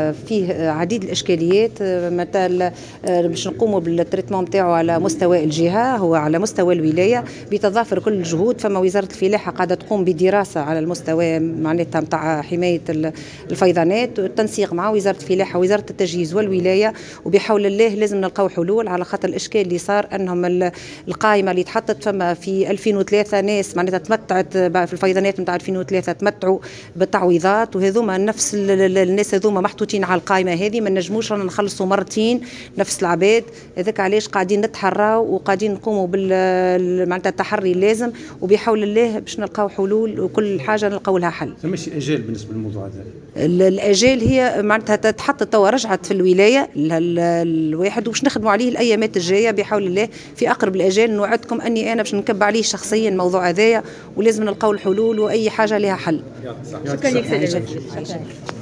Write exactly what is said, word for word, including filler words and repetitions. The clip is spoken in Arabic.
فيه عديد الاشكاليات. مثلا باش نقوموا بالتريتمون نتاعو على مستوى الجهه، هو على مستوى الولايه بتضافر كل الجهود. فما وزاره الفلاحه قاعده تقوم بدراسه على المستوى معناتها نتاع حمايه الفيضانات، والتنسيق مع وزاره الفلاحه ووزاره التجهيز والولايه، وبحول الله لازم نلقاو حلول. على خاطر الاشكال اللي صار انهم القائمه اللي تحطت فما في ألفين وثلاثة ناس معناتها تمتعت في الفيضانات نتاع ألفين وثلاثة تمتعوا بالتعويضات، وهذوما نفس الناس هذوما محطوطين على القائمه هذه، ما نجموش رانا نخلصوا مرتين نفس العباد. هذاك علاش قاعدين نتحراو وقاعدين نقوموا بال معناتها التحري اللازم، وبحول الله باش نلقاو حلول وكل حاجه نلقاو لها حل. فماشي اجال بالنسبه للموضوع هذا؟ الاجال هي معناتها تتحط توا رجعت في الولايه الواحد، وباش نخدموا عليه الايامات الجايه بحول الله. في اقرب الاجال نوعدكم اني انا باش نكب عليه شخصيا الموضوع هذايا، ولازم نلقاو الحلول واي حاجه لها حل. شكرا لك.